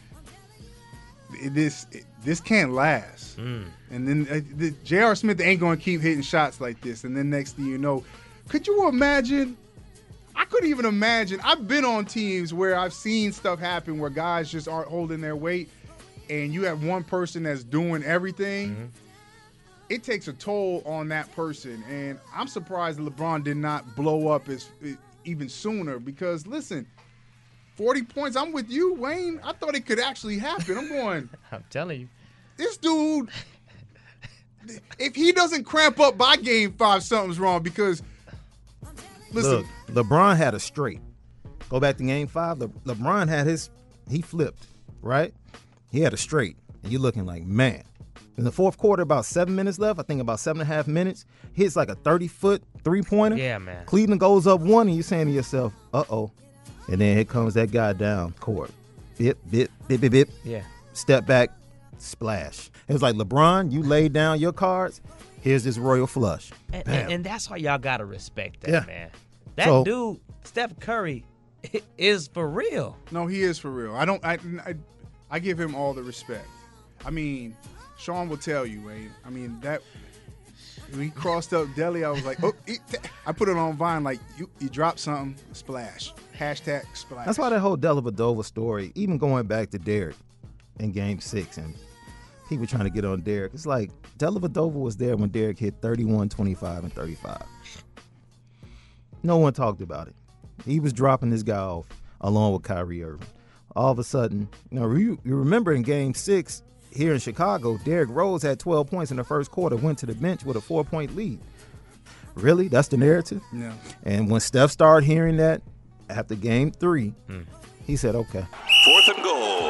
B: this this can't last.
F: Mm.
B: And then uh, the, J R. Smith ain't going to keep hitting shots like this. And then next thing you know, could you imagine? I couldn't even imagine. I've been on teams where I've seen stuff happen where guys just aren't holding their weight, and you have one person that's doing everything.
F: Mm-hmm.
B: It takes a toll on that person. And I'm surprised LeBron did not blow up as even sooner because, listen, forty points, I'm with you, Wayne. I thought it could actually happen. I'm going,
F: I'm telling you.
B: this dude, if he doesn't cramp up by game five, something's wrong because, listen.
A: Look, LeBron had a straight. Go back to game five. Le- LeBron had his, he flipped, right? He had a straight. And you're looking like, man. In the fourth quarter, about seven minutes left, I think about seven and a half minutes, hits like a thirty-foot three-pointer.
F: Yeah, man.
A: Cleveland goes up one, and you're saying to yourself, uh-oh. And then here comes that guy down court. Bip, bip, bip, bip, bip.
F: Yeah.
A: Step back, splash. It was like, LeBron, you laid down your cards. Here's this royal flush.
F: And, and, and that's why y'all got to respect that,
A: Yeah.
F: man. That
A: So-
F: dude, Steph Curry, is for real.
B: No, he is for real. I don't. I, I, I give him all the respect. I mean, Sean will tell you, Wayne. I mean that when he crossed up Delhi, I was like, oh, it, I put it on Vine like you, you dropped something, splash, hashtag splash.
A: That's why that whole Dellavedova story, even going back to Derek in Game Six, and people trying to get on Derek. It's like Dellavedova was there when Derek hit thirty-one, twenty-five, and thirty-five. No one talked about it. He was dropping this guy off along with Kyrie Irving. All of a sudden, you know, you, you remember in Game Six here in Chicago, Derrick Rose had twelve points in the first quarter, went to the bench with a four-point lead. Really? That's the narrative?
B: Yeah.
A: And when Steph started hearing that after Game Three,
F: Hmm.
A: he said, okay.
C: Fourth and goal.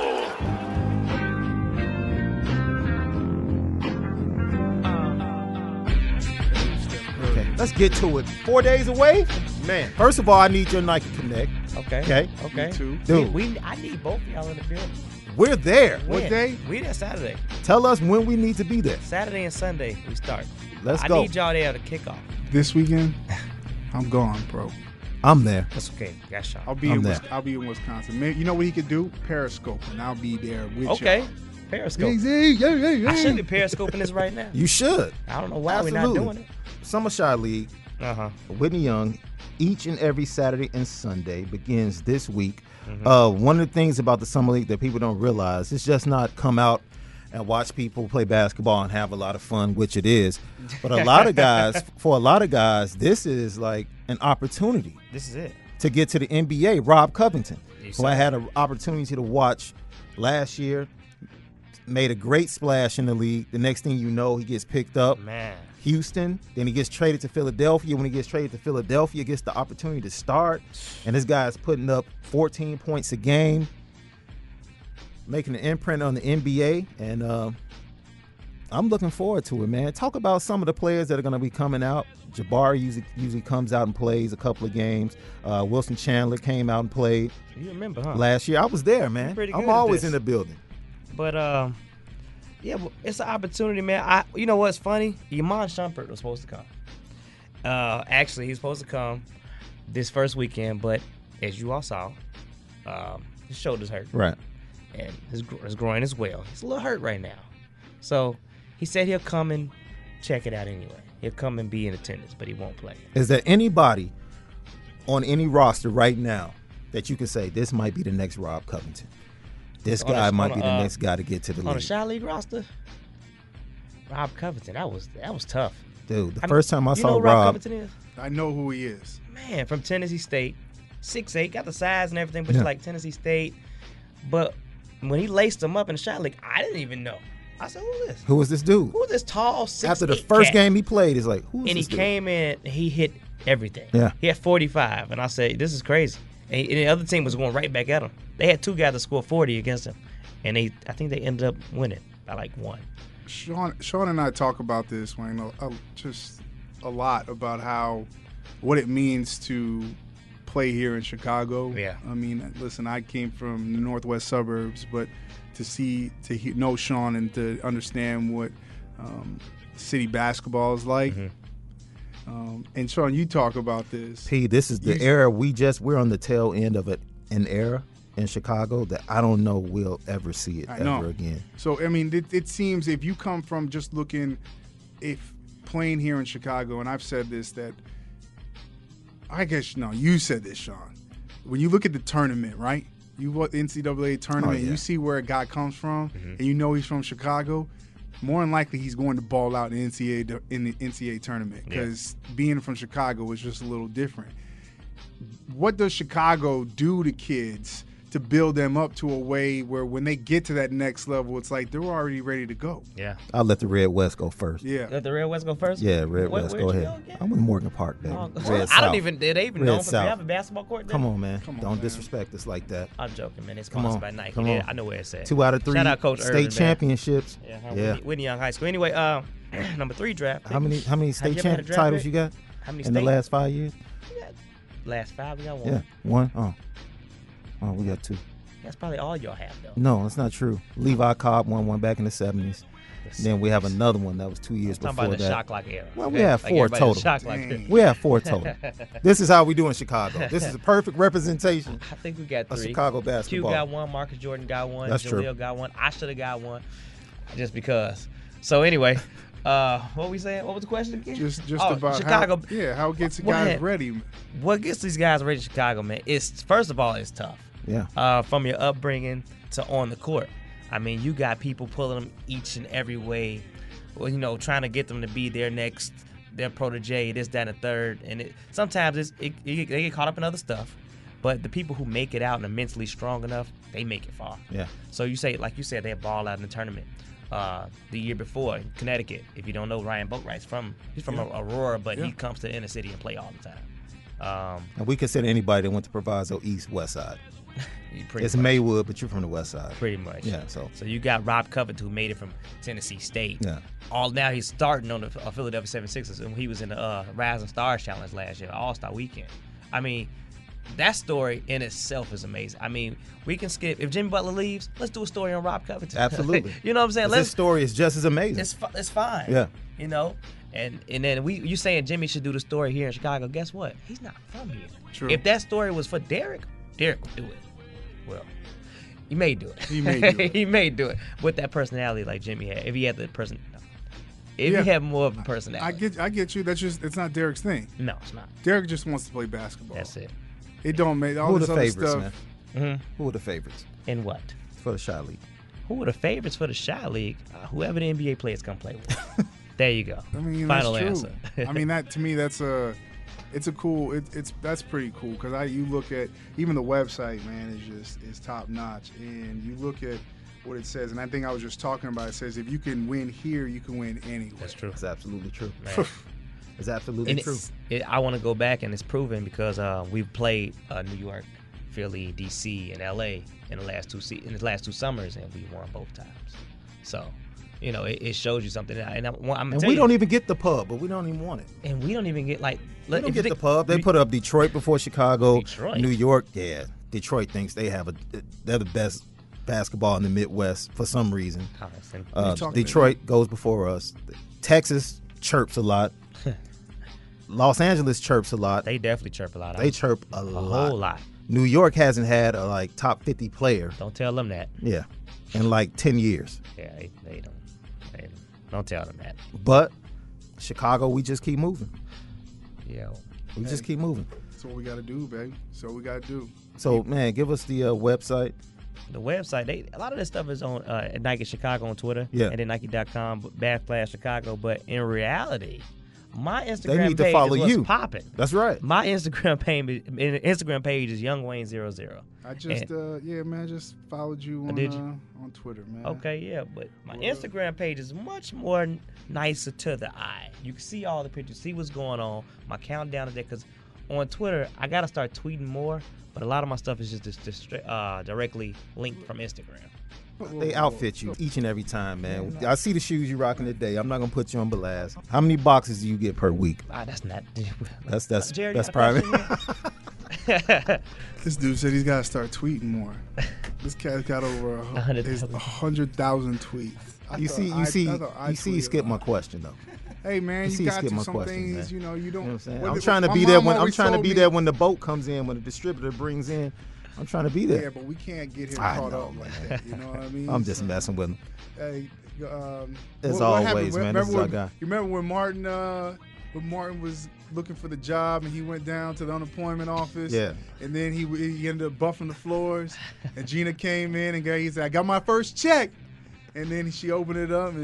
A: Okay, let's get to it. Four days away? Man, first of all, I need your Nike Connect.
F: Okay.
A: Okay.
F: Okay.
B: Me too.
A: Dude,
F: We, we, I need both of y'all in the building.
A: we're there.
B: What
F: When?
B: day?
F: We there Saturday.
A: Tell us when we need to be there.
F: Saturday and Sunday we start.
A: Let's
F: I
A: go.
F: need y'all there to kick off.
B: This weekend, I'm gone, bro.
A: I'm there.
F: That's okay. That's y'all.
B: I'll be
A: I'm
B: in.
A: there.
B: Wis- I'll be in Wisconsin. Maybe, you know what he could do? Periscope, and I'll be there with
F: Okay.
B: y'all.
F: Periscope.
B: Hey, hey, hey, hey.
F: I should be periscoping this right now.
A: You should.
F: I don't know why we're
A: Absolutely.
F: not doing it.
A: Summer Shy League,
F: Uh-huh.
A: Whitney Young, each and every Saturday and Sunday begins this week.
F: Mm-hmm.
A: Uh, one of the things about the Summer League that people don't realize, it's just not come out and watch people play basketball and have a lot of fun, which it is. But a lot of guys, for a lot of guys, this is like an opportunity
F: This is it.
A: to get to the N B A. Rob Covington,
F: You
A: who
F: saw
A: I
F: it.
A: had an opportunity to watch last year, made a great splash in the league. The next thing you know, he gets picked up.
F: Man.
A: Houston, then he gets traded to Philadelphia. When he gets traded to Philadelphia, gets the opportunity to start, and this guy's putting up fourteen points a game, making an imprint on the N B A, and uh, I'm looking forward to it, man. Talk about some of the players that are going to be coming out. Jabari usually, usually comes out and plays a couple of games. Uh, Wilson Chandler came out and played
F: You remember, huh?
A: last year. I was there, man.
F: pretty
A: I'm
F: good at
A: always
F: this.
A: in the building.
F: But um, yeah, well, it's an opportunity, man. I, you know what's funny? Iman Shumpert was supposed to come. Uh, actually, he's supposed to come this first weekend, but as you all saw, um, his shoulder's hurt,
A: Right.
F: and his gr- his groin as well. He's a little hurt right now, so he said he'll come and check it out anyway. He'll come and be in attendance, but he won't play.
A: Is there anybody on any roster right now that you can say this might be the next Rob Covington? This
F: On a-
A: guy might
F: on a,
A: be the
F: uh,
A: next guy to get to the
F: On the
A: league.
F: Shy League roster, Rob Covington, that was that was tough.
A: Dude, the
F: I mean,
A: first time I
F: you
A: saw
F: know who
A: Rob,
F: Covington is?
B: I know who he is.
F: Man, from Tennessee State, six eight, got the size and everything, but
A: Yeah.
F: he's like Tennessee State. But when he laced him up in the shot league, I didn't even know. I said, who is this?
A: who was this dude?
F: Who is this tall six
A: After the first
F: cat?
A: game he played, it's like, who is
F: And he
A: this dude?
F: came in, he hit everything.
A: Yeah.
F: He had forty-five, and I said, this is crazy. And, and the other team was going right back at him. They had two guys that scored forty against him, and they, I think they ended up winning by like one.
B: Sean, Sean and I talk about this, Wayne, a, a, just a lot about how what it means to play here in Chicago.
F: Yeah.
B: I mean, listen, I came from the northwest suburbs, but to see, to he, know Sean and to understand what um, city basketball is like.
F: Mm-hmm.
B: Um, and Sean, you talk about this.
A: P, this is the
B: You-
A: era we just, we're on the tail end of it, an era in Chicago that I don't know we'll ever see it
B: I
A: ever
B: know.
A: again.
B: So, I mean, it, it seems if you come from just looking, if playing here in Chicago, and I've said this, that I guess, no, you said this, Sean. When you look at the tournament, right? You watch the N C double A tournament,
A: Oh, yeah.
B: you see where a guy comes from,
F: Mm-hmm.
B: and you know he's from Chicago, more than likely he's going to ball out in the N C A A, in the N C A A tournament because being from Chicago is just a little different. What does Chicago do to kids to build them up to a way where when they get to that next level, it's like they're already ready to go.
F: Yeah.
A: I'll let the Red West go first.
B: Yeah.
F: Let the Red West go first?
A: Yeah, Red
F: Where-
A: West,
F: where'd
A: go
F: you
A: ahead.
F: again?
A: I'm in Morgan Park, baby.
F: Oh,
A: Red
F: I
A: South.
F: don't even. They even
A: Red
F: known for
A: South.
F: they have a basketball court there?
A: Come on, man.
B: Come on,
A: don't
B: man.
A: disrespect us like that.
F: I'm joking, man. It's
A: Come
F: sponsored
A: on.
F: by Nike.
A: Come
F: Yeah,
A: on.
F: I know where it's at.
A: Two out of three
F: Shout out Coach
A: state
F: Irvin, man.
A: championships.
F: Yeah, huh,
A: Yeah.
F: Whitney, Whitney Young High School. Anyway, uh, number three draft.
A: How many how many
F: Have
A: state
F: you ever had a
A: champ
F: draft
A: titles
F: pick?
A: you got
F: How many
A: in the
F: state?
A: last five years?
F: Last five, we got one.
A: Yeah, one. Oh, oh, we got two.
F: That's probably all y'all have, though.
A: No, that's not true. Levi Cobb won one back in the seventies. Then we have another one that was two years
F: I'm talking
A: before
F: about the
A: that.
F: shot clock era.
A: Well, we
F: okay?
A: have
F: Like
A: four
F: everybody in the
A: total.
F: Shot clock era.
B: Dang.
A: We have four total. This is how we do in Chicago. This is a perfect representation
F: I think we got
A: of
F: three.
A: Chicago
F: Q
A: basketball.
F: got one. Marcus Jordan got one.
A: That's
F: Jaleel
A: true.
F: got one. I should have got one, just because. So anyway, uh, what we saying? What was the question again?
B: Just just
F: Oh,
B: about
F: Chicago.
B: how yeah, how it gets the
F: What
B: guys
F: had-
B: ready.
F: What gets these guys ready in Chicago, man? It's first of all, it's tough.
A: Yeah.
F: Uh, from your upbringing to on the court. I mean, you got people pulling them each and every way. Well, you know, trying to get them to be their next, their protege, this, that, and the third. And it, sometimes it's, it, it, they get caught up in other stuff. But the people who make it out and are mentally strong enough, they make it far.
A: Yeah.
F: So you say, like you said, they ball out in the tournament. Uh, the year before in Connecticut, if you don't know, Ryan Boatwright's from he's from Aurora, but he
B: Yeah.
F: comes to the inner city and play all the time. Um,
A: And we consider anybody that went to Proviso East, West Side.
F: you pretty
A: It's
F: much,
A: Maywood, but you're from the West Side.
F: pretty much.
A: Yeah, so.
F: So you got Rob Covington, who made it from Tennessee State.
A: Yeah.
F: All now he's starting on the uh, Philadelphia seventy-sixers, and he was in the uh, Rising Stars Challenge last year, All Star Weekend. I mean, that story in itself is amazing. I mean, we can skip if Jimmy Butler leaves. Let's do a story on Rob Covington.
A: Absolutely.
F: You know what I'm saying?
A: 'Cause
F: Let's.
A: This story is just as amazing.
F: It's fi- it's fine.
A: Yeah.
F: You know, and and then we you saying Jimmy should do the story here in Chicago? Guess what? He's not from here.
B: True.
F: If that story was for Derek, Derek would do it. Well, he may do it.
B: He may do it.
F: he may do it with that personality like Jimmy had. If he had the person, no. if
B: Yeah.
F: he had more of a
B: I
F: personality.
B: get I get you. That's just it's not Derek's thing.
F: no, it's not.
B: Derek just wants to play basketball.
F: That's it.
B: It don't make all
A: Who are
B: this
A: the
B: other
A: favorites,
B: stuff.
A: man?
F: hmm
A: Who are the favorites
F: And what?
A: for the Shot League?
F: Who are the favorites for the Shot League? Uh, whoever the N B A players come play with. There you go.
B: I mean,
F: Final
B: that's
F: answer.
B: true. I mean, that to me, that's a, it's a cool. It, it's that's pretty cool because I you look at even the website, man, is just is top notch, and you look at what it says, and I think I was just talking about. It says if you can win here, you can win anywhere.
F: That's true.
A: It's absolutely true.
F: Man.
A: It's absolutely
F: And
A: true.
F: it's, it, I want to go back and it's proven because uh, we've played uh, New York, Philly, D C, and L A in the last two se- in the last two summers, and we won both times. So, you know, it, it shows you something. And I'm, I'm
A: And we don't even get the pub, but we don't even want it.
F: and we don't even get like.
A: We
F: let-
A: don't
F: if you
A: get the
F: think-
A: pub. They
F: we-
A: put up Detroit before Chicago.
F: Detroit.
A: New York, yeah. Detroit thinks they have a. They're the best basketball in the Midwest for some reason.
F: Oh, it's in-
A: Uh,
B: talking
A: Detroit goes before us. Texas chirps a lot. Los Angeles chirps a lot.
F: They definitely chirp a lot.
A: They chirp a,
F: a
A: lot.
F: whole lot.
A: New York hasn't had a like top fifty player,
F: Don't tell them that.
A: yeah, in like ten years.
F: Yeah, they, they don't. They don't tell them that.
A: But Chicago, we just keep moving.
F: Yeah.
A: We just keep moving.
B: That's what we got to do, baby. That's what we got to do.
A: So man, give us the uh, website.
F: The website, they a lot of this stuff is on uh, at Nike Chicago on Twitter,
A: Yeah.
F: and then Nike dot com backslash Chicago. But in reality, my Instagram
A: They need to
F: page
A: follow
F: is what's
A: you.
F: popping.
A: That's right.
F: My Instagram page, Instagram page is Young Wayne zero zero.
B: I just,
F: And-
B: uh, yeah, man, I just followed you on
F: did you?
B: Uh, on Twitter, man.
F: Okay, yeah, but my
B: Well, uh,
F: Instagram page is much more n- nicer to the eye. You can see all the pictures, see what's going on. My countdown is there because on Twitter I gotta start tweeting more, but a lot of my stuff is just, just, just uh, directly linked from Instagram.
A: They outfit you each and every time, man. I see the shoes you rocking today. I'm not gonna put you on blast. How many boxes do you get per week?
F: Ah, that's not.
A: That's that's
F: Jared,
A: that's
F: you got a
A: private.
F: question
B: This dude said he's got to start tweeting more. This cat's got over a,
F: A hundred
B: his-
F: thousand.
B: a hundred thousand tweets. I
A: You
B: thought
A: see, you
B: I-
A: see,
B: I thought I
A: you see.
B: tweeted
A: Skip
B: a
A: my
B: lot.
A: question though.
B: Hey man,
A: You
B: you,
A: see,
B: got
A: skip
B: to
A: my
B: some
A: question,
B: things.
A: man.
B: You know, you don't.
A: You know what I'm saying?
B: what
A: I'm
B: the-
A: trying to
B: my
A: be there
B: mom
A: when I'm
B: always
A: trying to
B: told
A: be
B: me-
A: there when the boat comes in, when the distributor brings in. I'm trying to be
B: Yeah,
A: there.
B: but we can't get him
A: I
B: caught
A: know,
B: up like that. You know what I mean?
A: I'm just
B: So,
A: messing with him.
B: Hey, um,
A: As
B: what- what happened?
A: always, man,
B: Remember
A: this is our
B: when,
A: guy.
B: You remember when Martin, uh, when Martin was looking for the job and he went down to the unemployment office?
A: Yeah.
B: And then he he ended up buffing the floors, and Gina came in and got, he said, "I got my first check," and then she opened it up and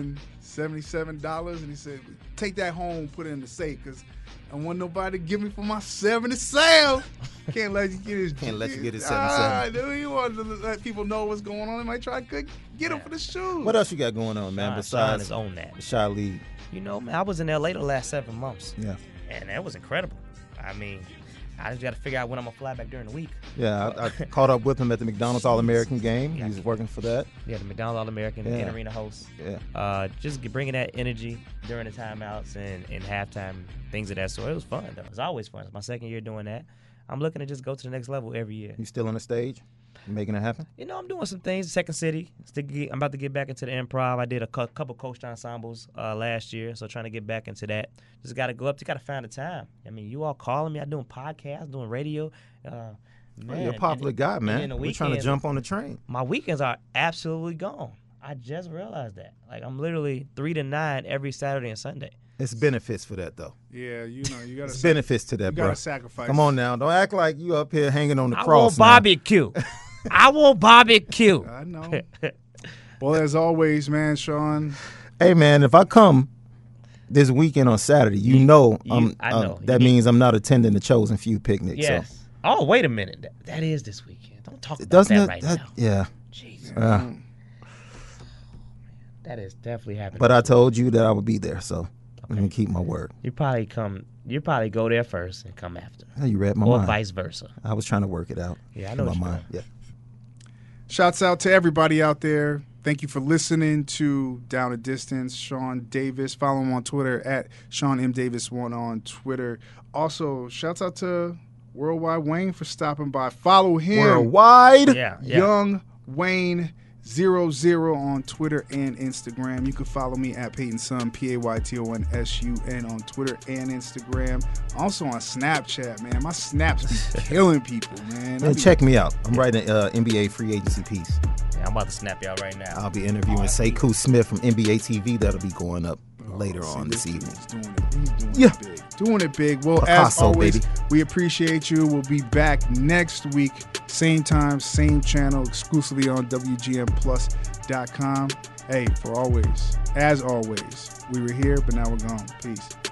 B: seventy-seven dollars, and he said, take that home, put it in the safe, because I don't want nobody to give me for my seventy-seven. Can't let you get his.
A: Can't let you get his
B: Ah,
A: seventy-seven.
B: dude, you want to let people know what's going on. They might try to get
F: Yeah.
B: them for the shoes.
A: What else you got going on, man?
F: Sean, Sean
A: besides
F: is on that.
A: the Shy League?
F: You know, man, I was in L A the last seven months.
A: Yeah.
F: And that was incredible. I mean, I just got to figure out when I'm going to fly back during the week.
A: Yeah, I, I caught up with him at the McDonald's All-American game.
F: Yeah.
A: He's working for that.
F: Yeah, the McDonald's All-American
A: Yeah.
F: in-arena host.
A: Yeah.
F: Uh, just get- bringing that energy during the timeouts and, and halftime, things of that sort. It was fun, though. It was always fun. It's my second year doing that. I'm looking to just go to the next level every year.
A: You still on the stage? You making it happen?
F: You know, I'm doing some things. Second City. Still get, I'm about to get back into the improv. I did a cu- couple coached ensembles uh, last year, so trying to get back into that. Just got to go up. You got to find the time. I mean, you all calling me. I'm doing podcasts, doing radio. Uh,
A: Oh,
F: man,
A: you're a popular
F: and-
A: guy,
F: and
A: man.
F: then the
A: We're trying to
F: weekends-
A: jump on the train.
F: My weekends are absolutely gone. I just realized that. Like, I'm literally three to nine every Saturday and Sunday.
A: It's benefits for that, though.
B: Yeah, you know, you got
A: It's
B: to
A: benefits to that,
B: you
A: bro.
B: gotta sacrifice.
A: Come on now. Don't act like you up here hanging on the
F: I
A: cross
F: want
A: now.
F: barbecue. I want barbecue.
B: I know. Well, as always, man, Sean.
A: Hey, man, if I come this weekend on Saturday, you, know,
F: you-
A: um,
F: I
A: uh,
F: know.
A: that
F: You-
A: means I'm not attending the Chosen Few picnic.
F: Yes.
A: So.
F: Oh, wait a minute. That, that is this weekend. Don't talk about
A: Doesn't
F: that
A: it?
F: right
A: that,
F: now.
A: yeah.
F: Jeez.
A: Uh,
F: That is definitely happening.
A: but I told you that I would be there, so I'm going to keep my word.
F: You probably come. You probably go there first and come after,
A: Now you read my
F: or
A: mind.
F: vice versa.
A: I was trying to work it out.
F: Yeah, I
A: in
F: know
A: my
F: what you're
A: mind. Yeah.
B: Shouts out to everybody out there. Thank you for listening to Down a Distance. Sean Davis. Follow him on Twitter at Sean M Davis one on Twitter. Also, shouts out to Worldwide Wayne for stopping by. Follow him.
A: Worldwide.
F: Yeah, yeah.
B: Young Wayne zero zero on Twitter and Instagram. You can follow me at Peyton Sun, P A Y T O N S U N on Twitter and Instagram. Also on Snapchat, man. My snaps be killing people, man. I
A: And
B: be-
A: check me out. I'm writing an uh, N B A free agency piece.
F: Yeah, I'm about to snap y'all right now.
A: I'll be interviewing Sekou Smith from N B A T V. That'll be going up later
B: See,
A: on this
B: kid
A: evening.
B: is doing it. He's doing
A: Yeah.
B: it big. Doing it big. Well, as
A: Picasso,
B: always,
A: baby.
B: we appreciate you. We'll be back next week. Same time, same channel, exclusively on W G N plus dot com. Hey, for always, as always, we were here, but now we're gone. Peace.